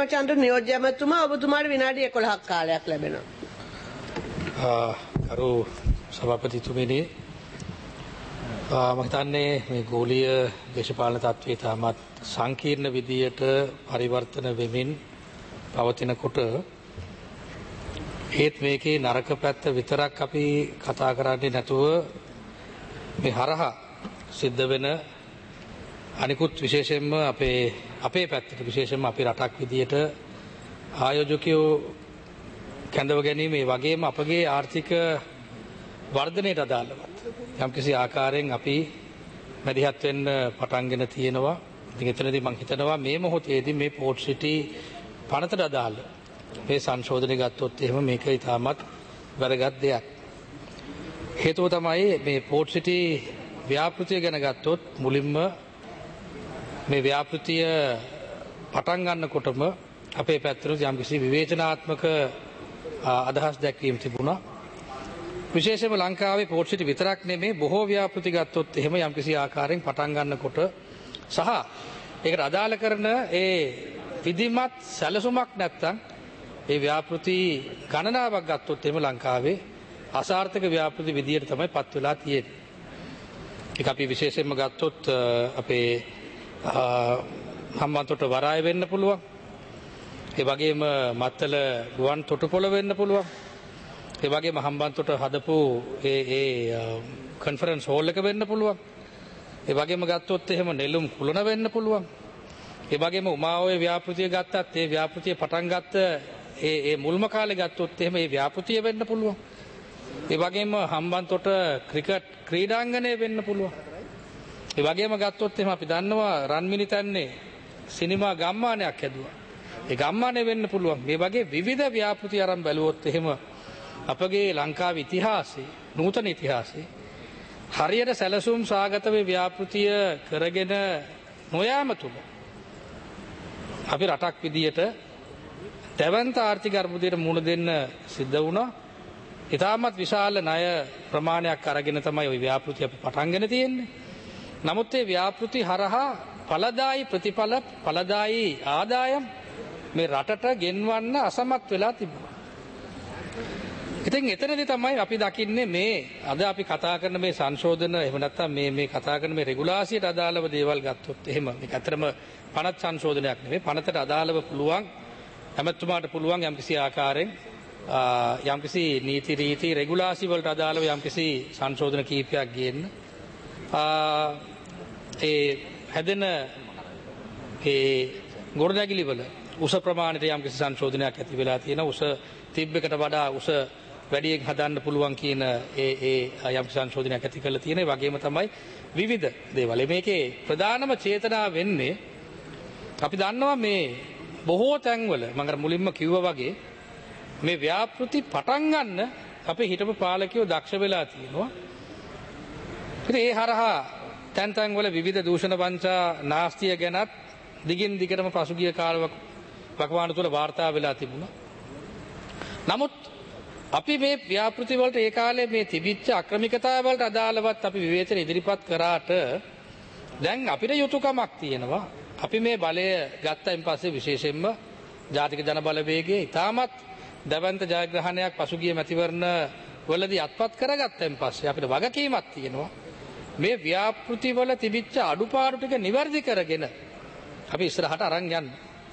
රාමචන්ද්‍ර නියෝජ්‍ය ඇමතුමා ඔබතුමාට විනාඩි 11ක් කාලයක් ලැබෙනවා. කරු සභාපතිතුමනි මම හිතන්නේ මේ ගෝලීය දේශපාලන තත්ත්වයේ තාමත් සංකීර්ණ විදියට පරිවර්තන වෙමින් පවතිනකොට ඒත් මේකේ නරක පැත්ත විතරක් අපි කතා කරන්නේ නැතුව මේ හරහා සිද්ධ වෙන අනිකුත් විශේෂයෙන්ම අපේ පැත්තට විශේෂයෙන්ම අපේ රටක් විදියට ආයෝජකයෝ කැඳව ගැනීම ඒ වගේම අපගේ ආර්ථික වර්ධනයට අදාළවත් යම්කිසි ආකාරයෙන් අපි මැදිහත් වෙන්න පටන්ගෙන තියෙනවා. ඉතින් එතනදී මම හිතනවා මේ මොහොතේදී මේ පෝට් සිටි පනතට අදාළ මේ සංශෝධනය ගත්තොත් එහෙම මේක ඉතාමත් වැදගත් දෙයක්. හේතුව තමයි මේ පෝට් සිටි ව්‍යාපෘතිය ගැන ගත්තොත් මුලින්ම මේ ව්‍යාපෘතිය පටන් ගන්නකොටම අපේ පැත්තට යම්කිසි විවේචනාත්මක අදහස් දැක්වීම තිබුණා. විශේෂයෙන්ම ලංකාවේ පෝට් සිටි විතරක් නෙමේ බොහෝ ව්‍යාපෘති ගත්තොත් එහෙම යම්කිසි ආකාරයෙන් පටන් ගන්නකොට සහ ඒකට අදාළ කරන ඒ විධිමත් සැලසුමක් නැත්තම් ඒ ව්‍යාපෘති ගණනාවක් ගත්තොත් එහෙම ලංකාවේ අසාර්ථක ව්‍යාපෘති විදියට තමයි පත් වෙලා තියෙන්නේ. ඒක අපි විශේෂයෙන්ම ගත්තොත් අපේ හම්බන්තොට වරාය වෙන්න පුළුවන්. ඒ වගේම මත්තල ගුවන් තොටුපොළ වෙන්න පුළුවන්. ඒ වගේම හම්බන්තොට හදපු ඒ කොන්ෆරන්ස් හෝල් එක වෙන්න පුළුවන්. ඒ වගේම ගත්තොත් එහෙම නෙළුම් කුලන වෙන්න පුළුවන්. ඒ වගේම උමාඔයේ ව්‍යාපෘතිය ගත්තත් ඒ ව්‍යාපෘතිය පටන් ගත්ත ඒ මුල්ම කාලේ ගත්තොත් එහෙම ඒ ව්‍යාපෘතිය වෙන්න පුළුවන්. ඒ වගේම හම්බන්තොට ක්‍රිකට් ක්‍රීඩාංගණය වෙන්න පුළුවන්. ඒ වගේම ගත්තොත් එහෙම අපි දන්නවා රන්මිනිතන්නේ සිනමා ගම්මානයක් හැදුවා. ඒ ගම්මානය වෙන්න පුළුවන්. මේ වගේ විවිධ ව්‍යාපෘති අරන් බැලුවොත් එහෙම අපගේ ලංකාවේ ඉතිහාසයේ නූතන ඉතිහාසයේ හරියට සැලසුම් සාගත වේ ව්‍යාපෘතිය කරගෙන නොයාම තුල අපි රටක් විදියට දැවැන්ත ආර්ථික අර්බුදයට මුහුණ දෙන්න සිද්ධ වුණා. ඉතාමත් විශාල ණය ප්‍රමාණයක් අරගෙන තමයි ওই ව්‍යාපෘති අපි පටන්ගෙන තියෙන්නේ. නමුත් ඒ ව්‍යාපෘති හරහා ඵලදායි ප්‍රතිඵල ඵලදායි ආදායම් මේ රටට ගෙන්වන්න අසමත් වෙලා තිබුණා. ඉතින් එතනදී තමයි අපි දකින්නේ මේ අද අපි කතා කරන මේ සංශෝධන එහෙම නැත්නම් මේ කතා කරන මේ රෙගුලාසියට අදාළව දේවල් ගත්තොත් එහෙම මේක ඇත්තටම පනත් සංශෝධනයක් නෙමෙයි. පනතට අදාළව පුළුවන් හැමතුමාට පුළුවන් යම්කිසි ආකාරයෙන් යම්කිසි නීති රීති රෙගුලාසි වලට අදාළව යම්කිසි සංශෝධන කීපයක් ගේන්න. ඒ හැදෙන ඒ ගොඩනැගිලි වල උස ප්‍රමාණයට යම්කිසි සංශෝධනයක් ඇති වෙලා තියෙනවා. උස තිබ්බකට වඩා උස වැඩියෙන් හදන්න පුළුවන් කියන ඒ යම් සංශෝධනයක් ඇති කරලා තියෙන. ඒ වගේම තමයි විවිධ දේවල්. මේකේ ප්‍රධානම චේතනාව වෙන්නේ අපි දන්නවා මේ බොහෝ තැන්වල මම අර මුලින්ම කිව්වා වගේ මේ ව්‍යාපෘති පටන් ගන්න අපේ හිටපු පාලකයෝ දක්ෂ වෙලා තියෙනවා. ඉතින් ඒ හරහා තැන් වල විවිධ දූෂණ වංචා නාස්තිය ගැනත් දිගින් දිගටම පසුගිය කාලවක වකවානු තුළ වාර්තා වෙලා තිබුණා. නමුත් අපි මේ ව්‍යාපෘති වලට ඒ කාලේ මේ තිබිච්ච අක්‍රමිකතාවලට අදාළවත් අපි විවේචන ඉදිරිපත් කරාට දැන් අපිට යුතුයකමක් තියෙනවා. අපි මේ බලය ගත්තයින් පස්සේ විශේෂයෙන්ම ජාතික ජන බලවේගයේ ඉතාමත් දවන්ත ජයග්‍රහණයක් පසුගිය මැතිවරණ වලදී අත්පත් කරගත්තයින් පස්සේ අපිට වගකීමක් තියෙනවා. මේ ව්‍යාපෘති වල තිබිච්ච අඩුපාඩු ටික නිවැරදි කරගෙන අපි ඉස්සරහට අරන් යන්න.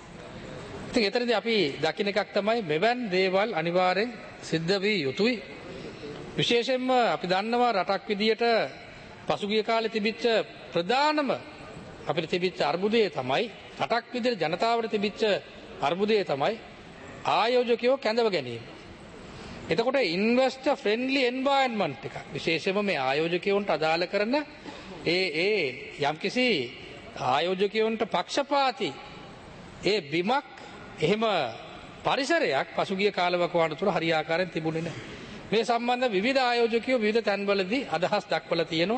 ඉතින් එතනදී අපි දකින්න එකක් තමයි මෙවන් දේවල් අනිවාර්යෙන් සිද්ධ වී යුතුයි. විශේෂයෙන්ම අපි දන්නවා රටක් විදියට පසුගිය කාලේ තිබිච්ච ප්‍රධානම අපිට තිබිච්ච අර්බුදය තමයි රටක් විදියට ජනතාවට තිබිච්ච අර්බුදය තමයි ආයෝජකයෝ කැඳව ගැනීම. එතකොට ඉන්වෙස්ටර් ෆ්‍රෙන්ඩ්ලි එන්වයරන්මන්ට් එක විශේෂයෙන්ම මේ ආයෝජකයන්ට අදාළ කරන ඒ යම්කිසි ආයෝජකයන්ට පක්ෂපාතී ඒ බිමක් එහෙම පරිසරයක් පසුගිය කාලවකවානු තුළ හරියාකාරයෙන් තිබුණේ නැහැ. මේ සම්බන්ධ විවිධ ආයෝජකයෝ විවිධ තැන්වලදී අදහස් දක්වලා තියෙනවා.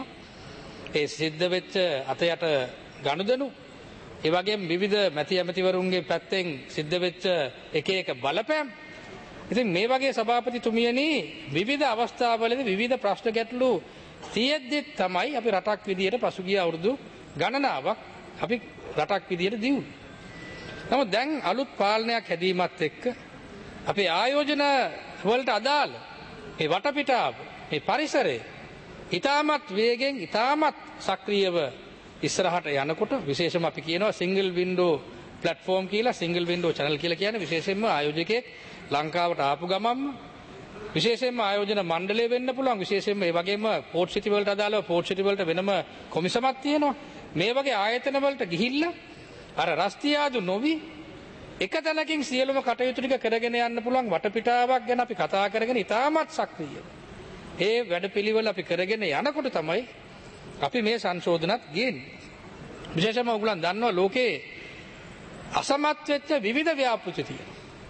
ඒ සිද්ධ වෙච්ච අතයට ගනුදෙනු ඒ වගේම විවිධ මැති ඇමතිවරුන්ගේ පැත්තෙන් සිද්ධ වෙච්ච එක බලපෑම්. ඉතින් මේ වගේ සභාපතිතුමියනි විවිධ අවස්ථාවලදී විවිධ ප්‍රශ්න ගැටලු තියෙද්දි තමයි අපි රටක් විදියට පසුගිය අවුරුදු ගණනාවක් අපි රටක් විදියට දියුණු. නමුත් දැන් අලුත් පාලනයක් හැදීමත් එක්ක අපේ ආයෝජන වලට අදාළ මේ වටපිටාව මේ පරිසරය ඉතාමත් වේගෙන් ඉතාමත් සක්‍රියව ඉස්සරහට යනකොට විශේෂම අපි කියනවා සිංගල් වින්ඩෝ ප්ලැට්ෆෝම් කියලා සිංගල් වින්ඩෝ channel කියලා කියන්නේ විශේෂයෙන්ම ආයෝජකයෙක් ලංකාවට ආපු ගමන්ම විශේෂයෙන්ම ආයෝජන මණ්ඩලය වෙන්න පුළුවන් විශේෂයෙන්ම ඒ වගේම පෝර්ට් සිටි වලට අදාළව පෝර්ට් සිටි වලට වෙනම කොමිසමක් තියෙනවා මේ වගේ ආයතන වලට ගිහිල්ලා අර රස්තියාදු නොවි එක තැනකින් සියලුම කටයුතු ටික කරගෙන යන්න පුළුවන් වටපිටාවක් ගැන අපි කතා කරගෙන ඉතාමත් සක්‍රියව ඒ වැඩපිළිවෙල අපි කරගෙන යනකොට තමයි අපි මේ සංශෝධනත් ගේන්නේ විශේෂයෙන්ම ඔයගොල්ලන් දන්නවා ලෝකේ අසමත් වෙච්ච විවිධ ව්‍යාපෘති තියෙනවා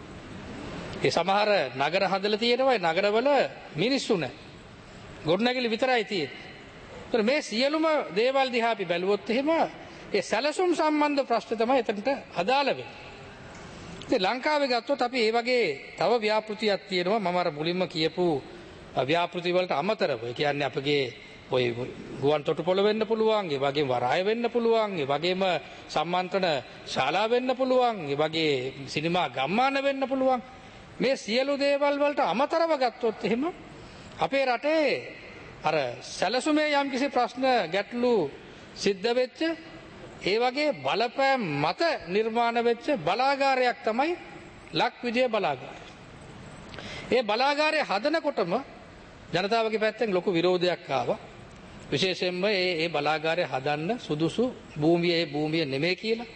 ඒ සමහර නගර හදලා තියෙනවා නගරවල මිනිස්සු නැහැ ගොඩනැගිලි විතරයි තියෙන්නේ ඒතර මේ සියලුම දේවල් දිහා අපි බැලුවොත් එහෙම ඒ සැලසුම් සම්බන්ධ ප්‍රශ්න තමයි එතනට අදාළ වෙන්නේ ඉතින් ලංකාවේ ගත්තොත් අපි මේ වගේ තව ව්‍යාපෘතියක් තියෙනවා මම අර මුලින්ම කියපු ව්‍යාපෘති වලට අමතරව ඒ කියන්නේ අපගේ ඔය ගුවන් තොටුපොළ වෙන්න පුළුවන් ඒ වගේම වරාය වෙන්න පුළුවන් ඒ වගේම සම්මන්ත්‍රණ ශාලා වෙන්න පුළුවන් ඒ වගේ සිනමා ගම්මාන වෙන්න පුළුවන් මේ සියලු දේවල් වලට අමතරව ගත්තොත් එහෙම අපේ රටේ අර සැලසුමේ යම්කිසි ප්‍රශ්න ගැටලු සිද්ධ වෙච්ච ඒ වගේ බලපෑම් මත නිර්මාණ වෙච්ච බලාගාරයක් තමයි ලක්විජය බලාගාරය. ඒ බලාගාරය හදනකොටම ජනතාවගේ පැත්තෙන් ලොකු විරෝධයක් ආවා. විශේෂයෙන්ම ඒ බලාගාරය හදන්න සුදුසු භූමිය නෙමෙයි කියලා.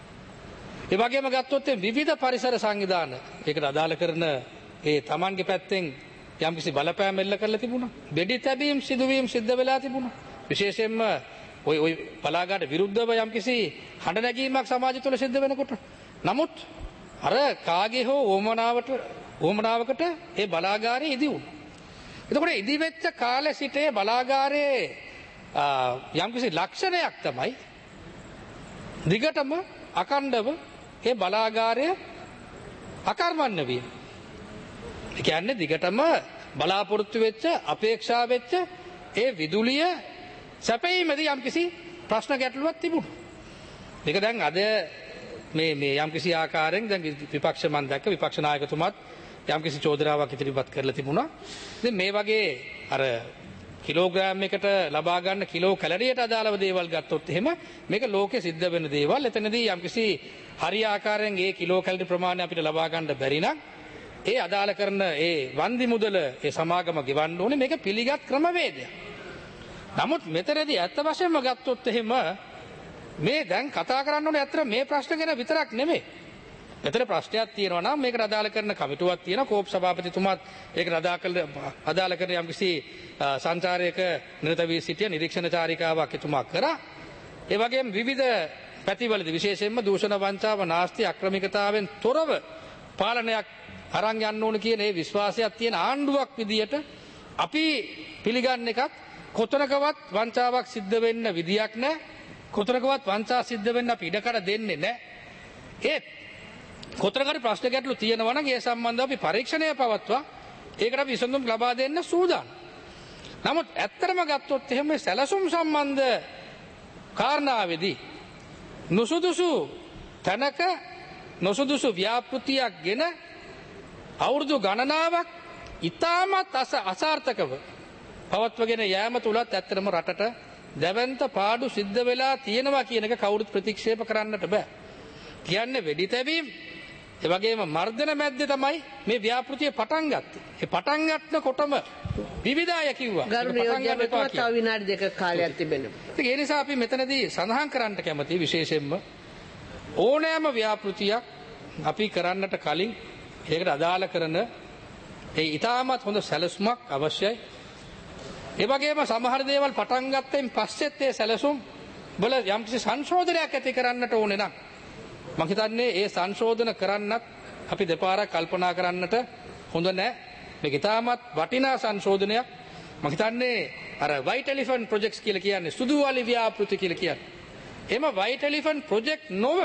ඒ වගේම ගත්තොත් විවිධ පරිසර සංවිධාන ඒකට අදාළ කරන ඒ Tamanගේ පැත්තෙන් යම්කිසි බලපෑම් එල්ල කරලා තිබුණා. බෙඩි තැබීම් සිදුවීම් සිද්ධ වෙලා තිබුණා. විශේෂයෙන්ම ওই බලාගාරයට විරුද්ධව යම්කිසි හඬ නැගීමක් සමාජය තුළ සිද්ධ වෙනකොට. නමුත් අර කාගේ හෝ ඕමනාවකට ඒ බලාගාරය ඉදි වුණා. එතකොට ඉදි වෙච්ච කාලේ සිට බලාගාරයේ යම්කිසි ලක්ෂණයක් තමයි දිගටම අකණ්ඩව ඒ බලාගාරය අකර්මණ්‍ය වීම. ඒ කියන්නේ දිගටම බලාපොරොත්තු වෙච්ච අපේක්ෂා වෙච්ච ඒ විදුලිය සැපීමේදී යම්කිසි ප්‍රශ්න ගැටලුවක් තිබුණා. මේක දැන් අද මේ යම්කිසි ආකාරයෙන් දැන් විපක්ෂ මන් දැක්ක විපක්ෂ නායකතුමාත් යම්කිසි චෝදනාවක් ඉදිරිපත් කරලා තිබුණා. ඉතින් මේ වගේ අර කිලෝග්‍රෑම් එකට ලබා ගන්න කිලෝ කැලරියට අදාළව දේවල් ගත්තොත් එහෙම මේක ලෝකෙ සිද්ධ වෙන දේවල්. එතනදී යම්කිසි හරි ආකාරයෙන් ඒ කිලෝ කැලරි ප්‍රමාණය අපිට ලබා ගන්න බැරි නම් ඒ අදාළ කරන ඒ වන්දි මුදල ඒ සමාගම ගෙවන්න ඕනේ මේක පිළිගත් ක්‍රමවේදයක්. නමුත් මෙතනදී ඇත්ත වශයෙන්ම ගත්තොත් එහෙම මේ දැන් කතා කරන්න ඕනේ අතර මේ ප්‍රශ්න ගැන විතරක් නෙමෙයි. මෙතන ප්‍රශ්නයක් තියෙනවා නම් මේකට අදාළ කරන කමිටුවක් තියෙනවා කෝප් සභාපතිතුමාත් ඒකට අදාළ කරන යම්කිසි සංචාරයක නිරත වී සිටිය නිරීක්ෂණ චාරිකාවක් එතුමා කරා. ඒ වගේම විවිධ පැතිවලදී විශේෂයෙන්ම දූෂණ වංචාව නාස්ති අක්‍රමිකතාවෙන් තොරව පාලනයක් අරන් යන්න ඕන කියන ඒ විශ්වාසයක් තියෙන ආණ්ඩුවක් විදියට අපි පිළිගන්න එකත් කොතනකවත් වංචාවක් සිද්ධ වෙන්න විදියක් නැහැ. කොතනකවත් වංචා සිද්ධ වෙන්න අපි ඉඩකඩ දෙන්නේ නැහැ. ඒත් කොතරම් ප්‍රශ්න ගැටලු තියෙනවා නම් ඒ සම්බන්ධව අපි පරීක්ෂණය පවත්වා ඒකට අපි විසඳුම් ලබා දෙන්න සූදානම්. නමුත් ඇත්තටම ගත්තොත් එහෙම සැලසුම් සම්බන්ධ කාරණාවේදී නුසුදුසු තැනක නුසුදුසු ව්‍යාපෘතියක් ගෙන අවුරුදු ගණනාවක් ඉතාමත් අසාර්ථකව පවත්වගෙන යෑම තුලත් ඇත්තටම රටට දැවැන්ත පාඩු සිද්ධ වෙලා තියෙනවා කියන එක කවුරුත් ප්‍රතික්ෂේප කරන්නට බෑ. කියන්නේ වෙඩි තැබීම් ඒ වගේම මර්ධන මැද්දේ තමයි මේ ව්‍යාපෘතිය පටන් ගත්තේ. ඒ පටන් ගන්නකොටම විවිධ අය කිව්වා. ගරුණීය තව විනාඩි දෙකක කාලයක් තිබෙනවා. ඒ නිසා අපි මෙතනදී සඳහන් කරන්න කැමති විශේෂයෙන්ම ඕනෑම ව්‍යාපෘතියක් අපි කරන්නට කලින් ඒකට අදාළ කරන ඒ ඊටමත් හොඳ සැලසුමක් අවශ්‍යයි. ඒ වගේම සමහර දේවල් පටන් ගත්තෙන් පස්සෙත් ඒ සැලසුම් වල යම්කිසි සංශෝධනයක් ඇති කරන්නට ඕනේ නම් මම හිතන්නේ ඒ සංශෝධන කරන්නත් අපි දෙපාරක් කල්පනා කරන්නට හොඳ නැහැ. මේක ඉතාමත් වටිනා සංශෝධනයක්. මම හිතන්නේ අර white elephant projects කියලා කියන්නේ සුදු වලි ව්‍යාපෘති කියලා කියන්නේ. එම white elephant project නොව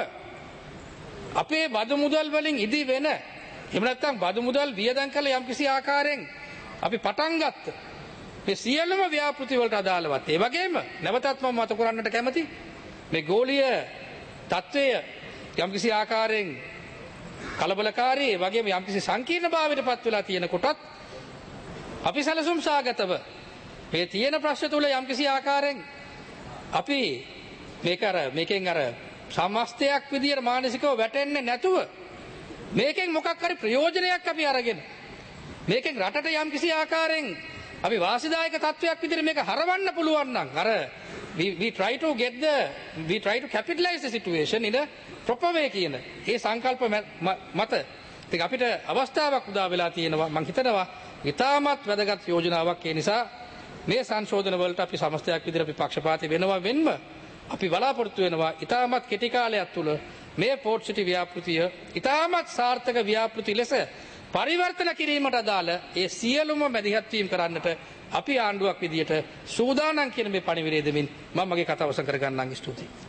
අපේ බදු මුදල් වලින් ඉදි වෙන එහෙම නැත්නම් බදු මුදල් වියදම් කළ යම්කිසි ආකාරයෙන් අපි පටන් ගත්ත මේ සියලුම ව්‍යාපෘති වලට අදාළවත් ඒ වගේම නැවතත් මම මත කරන්නට කැමති මේ ගෝලීය තත්ත්වය යම්කිසි ආකාරයෙන් කලබලකාරී වගේම යම්කිසි සංකීර්ණ භාවයට පත් වෙලා තියෙන කොටත් අපි සැලසුම් සාගතව මේ තියෙන ප්‍රශ්න තුල යම්කිසි ආකාරයෙන් අපි මේකෙන් අර සමස්තයක් විදියට මානසිකව වැටෙන්නේ නැතුව මේකෙන් මොකක් හරි ප්‍රයෝජනයක් අපි අරගෙන මේකෙන් රටට යම්කිසි ආකාරයෙන් අපි වාසිදායක තත්වයක් විදිහට මේක හරවන්න පුළුවන් නම් අර we try to capitalize the situation in a proper way කියන ඒ සංකල්ප මත ඉතින් අපිට අවස්ථාවක් උදා වෙලා තියෙනවා මම හිතනවා ඉතාමත් වැදගත් යෝජනාවක් ඒ නිසා මේ සංශෝධන වලට අපි සමස්තයක් විදිහට අපි පක්ෂපාතී වෙනවා වෙන්න අපි බලාපොරොත්තු වෙනවා ඉතාමත් කෙටි කාලයක් තුල මේ පෝර්ට් සිටි ව්‍යාපෘතිය ඉතාමත් සාර්ථක ව්‍යාපෘති ලෙස පරිවර්තන කිරීමට අදාළ ඒ සියලුම මැදිහත් වීම කරන්නට අපි ආණ්ඩුවක් විදියට සූදානම් කියන මේ පණිවිඩය දෙමින් මම මගේ කතාව අවසන් කර ගන්නම්. ස්තුතියි.